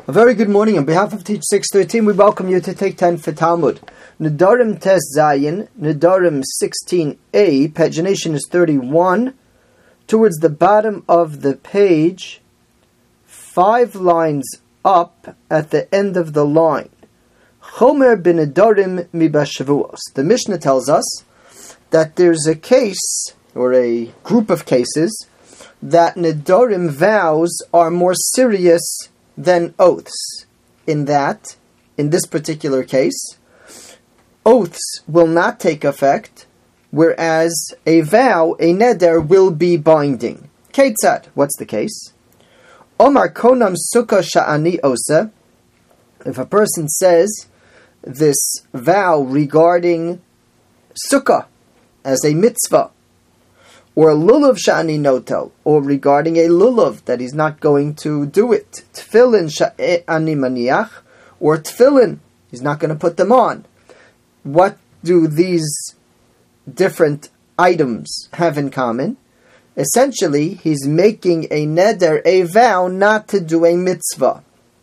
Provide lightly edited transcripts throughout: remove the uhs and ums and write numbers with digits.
A very good morning. On behalf of Teach 613, we welcome you to take 10 for Talmud. Nedarim Tes Zayin, Nedarim 16a, pagination is 31. Towards the bottom of the page, 5 lines up at the end of the line. Chomer b'nedarim mibashavuos. The Mishnah tells us that there's a case, or a group of cases, that nedarim vows are more serious than oaths. In this particular case, oaths will not take effect, whereas a vow, a neder, will be binding. Ketzad, what's the case? Omar konam sukkah sha'ani osa. If a person says this vow regarding sukkah as a mitzvah, or lulav sha'ani notel, or regarding a lulav that he's not going to do it, tefillin sha'ani maniach, or tefillin, he's not going to put them on. What do these different items have in common? Essentially, he's making a neder, a vow, not to do a mitzvah.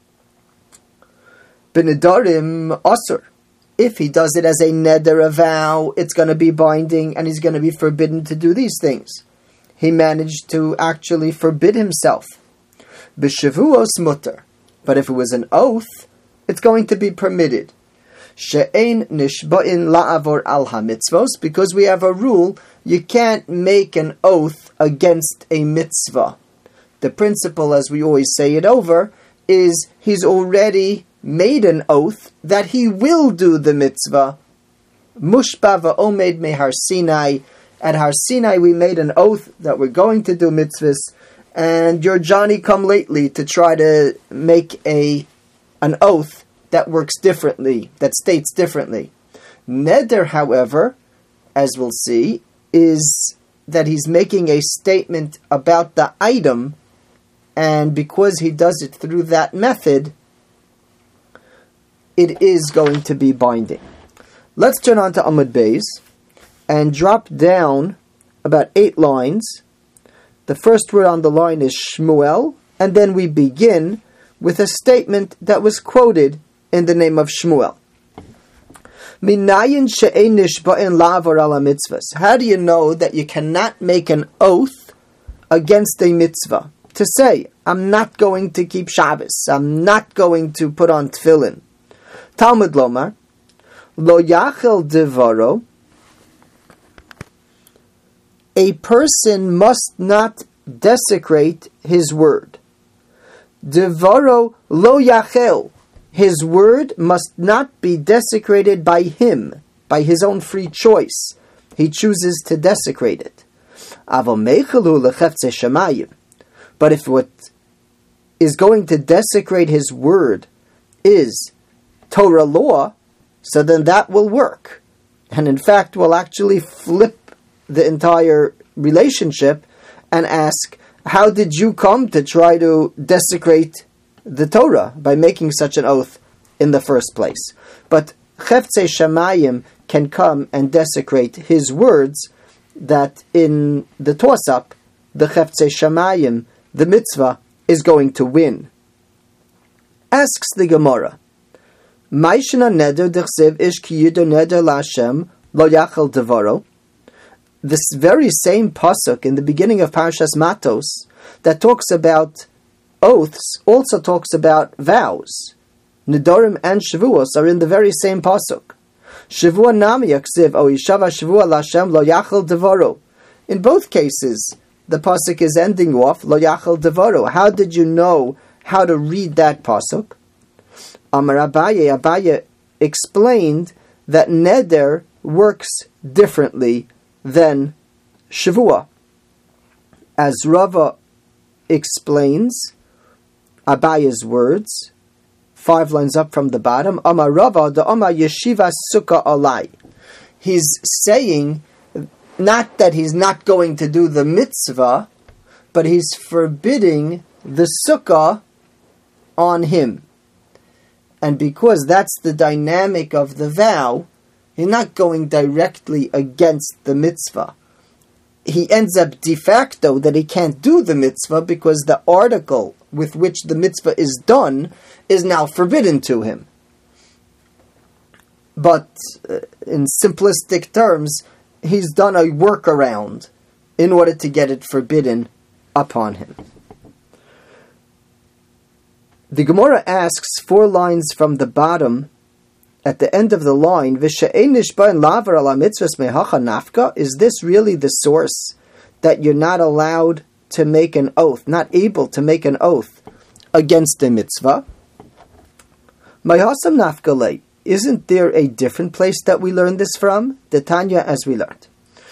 B'nedarim asur. If he does it as a neder, a vow, it's going to be binding, and he's going to be forbidden to do these things. He managed to actually forbid himself. B'shavuos mutter. But if it was an oath, it's going to be permitted. She'ein nishba'in la'avor al ha-mitzvos, because we have a rule, you can't make an oath against a mitzvah. The principle, as we always say it over, is he's already made an oath that he will do the mitzvah. Mushba va'omed me Har Sinai. At Har Sinai we made an oath that we're going to do mitzvahs, and you're Johnny come lately to try to make an oath that works differently, that states differently. Neder, however, as we'll see, is that he's making a statement about the item, and because he does it through that method, it is going to be binding. Let's turn on to Amud Beis and drop down about 8 lines. The first word on the line is Shmuel, and then we begin with a statement that was quoted in the name of Shmuel. Minayin she'ein nishba'in la'avor ala mitzvahs. How do you know that you cannot make an oath against a mitzvah? To say, I'm not going to keep Shabbos, I'm not going to put on tefillin. Talmud Lomar, Lo Yachel Devaro, a person must not desecrate his word. Devaro Lo Yachel, his word must not be desecrated by him, by his own free choice. He chooses to desecrate it. Avo Meichelu Lechefze Shamayim. But if what is going to desecrate his word is Torah law, so then that will work. And in fact, we'll actually flip the entire relationship and ask, how did you come to try to desecrate the Torah by making such an oath in the first place? But Cheftzei Shamayim can come and desecrate his words, that in the toss-up, the Cheftzei Shamayim, the mitzvah, is going to win. Asks the Gemara, Maishna neder dechsev ish ki yido neder la'Hashem lo yachal devaro. This very same pasuk in the beginning of Parashas Matos that talks about oaths also talks about vows. Nedarim and Shavuos are in the very same pasuk. Shavua nami yaksiv o yishava Shavua la'Hashem lo yachal devaro. In both cases, the pasuk is ending off lo yachal devaro. How did you know how to read that pasuk? Amar Abaye explained that neder works differently than Shavua. As Rava explains Abaye's words, 5 lines up from the bottom, Amar Rava the Amar Yeshiva Sukkah Alai. He's saying not that he's not going to do the mitzvah, but he's forbidding the sukkah on him. And because that's the dynamic of the vow, he's not going directly against the mitzvah. He ends up de facto that he can't do the mitzvah because the article with which the mitzvah is done is now forbidden to him. But in simplistic terms, he's done a workaround in order to get it forbidden upon him. The Gemara asks 4 lines from the bottom, at the end of the line, is this really the source that you're not allowed to make an oath, not able to make an oath against a mitzvah? Isn't there a different place that we learn this from? The Tanya, as we learned.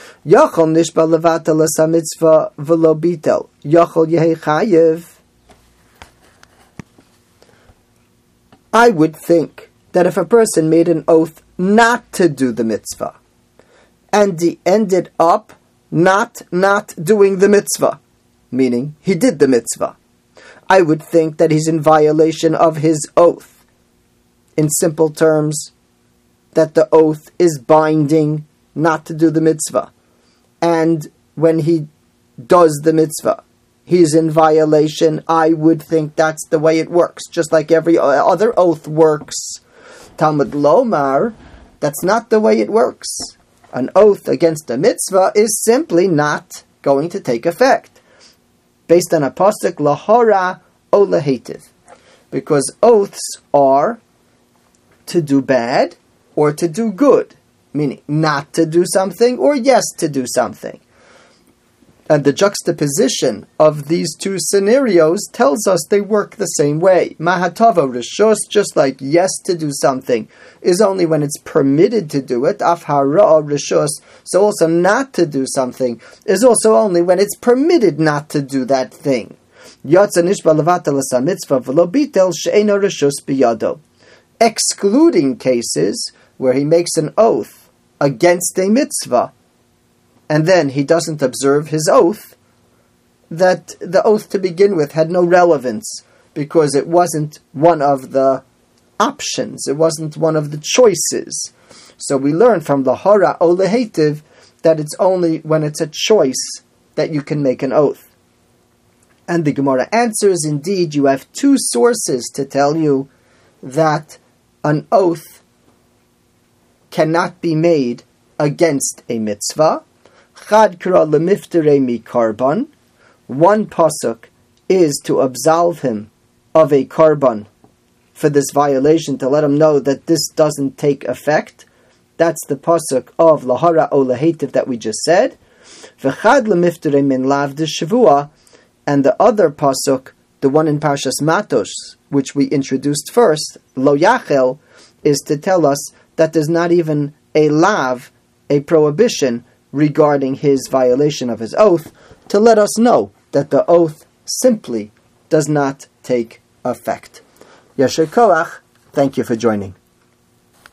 I would think that if a person made an oath not to do the mitzvah, and he ended up not doing the mitzvah, meaning he did the mitzvah, I would think that he's in violation of his oath. In simple terms, that the oath is binding not to do the mitzvah. And when he does the mitzvah, he's in violation. I would think that's the way it works, just like every other oath works. Talmud Lomar, that's not the way it works. An oath against a mitzvah is simply not going to take effect, based on a pasuk lahora o lahetiv, because oaths are to do bad or to do good, meaning not to do something or yes to do something. And the juxtaposition of these two scenarios tells us they work the same way. Mahatava rishus, just like yes to do something is only when it's permitted to do it. Afhara rishus, so also not to do something is also only when it's permitted not to do that thing. Yatsa nishba levata l'sa mitzvah v'lo bitel she'eno rishus biyado. Excluding cases where he makes an oath against a mitzvah, and then he doesn't observe his oath, that the oath to begin with had no relevance, because it wasn't one of the options, it wasn't one of the choices. So we learn from the Hara o Lehetiv that it's only when it's a choice that you can make an oath. And the Gemara answers, indeed, you have 2 sources to tell you that an oath cannot be made against a mitzvah. Chad kra lemiftere mi karban. One pasuk is to absolve him of a karban for this violation, to let him know that this doesn't take effect. That's the pasuk of lahara o lahetiv that we just said. V'chad lemiftere min lav de shavua, and the other pasuk, the one in Parshas Matos, which we introduced first, Lo Yachel, is to tell us that there's not even a lav, a prohibition regarding his violation of his oath, to let us know that the oath simply does not take effect. Yasher Koach, thank you for joining.